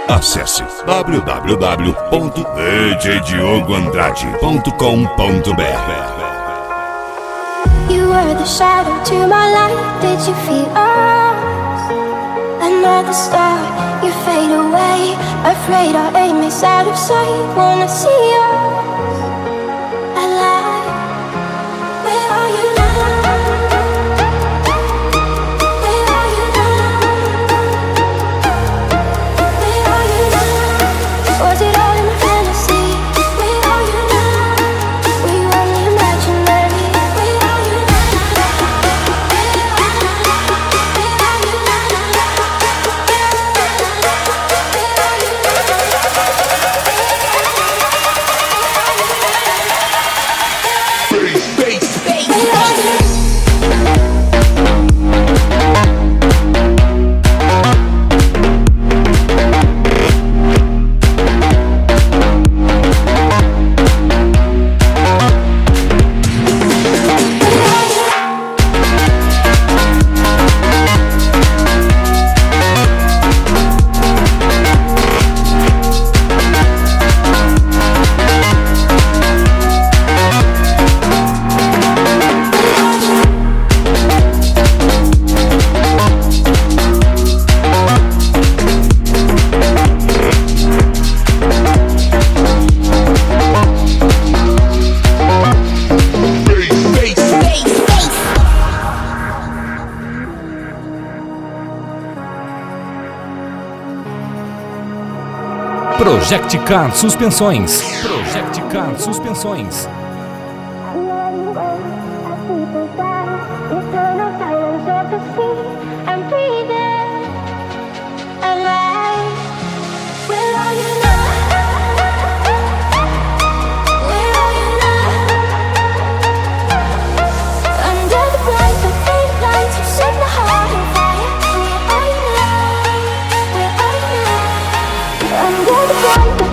Acesse www.djdiogoandrade.com.br. You were the shadow to my light. Did you feel us? Another star, you fade away. Afraid our aim is out of sight. Wanna see us alive. Where are you now? Where are you now? Where are you now? Was it all in my fantasy? Where are you now? Were you only imaginary? Where are you now? Where are you now? Where are you now? Project Car Suspensões. Project Car Suspensões. I'm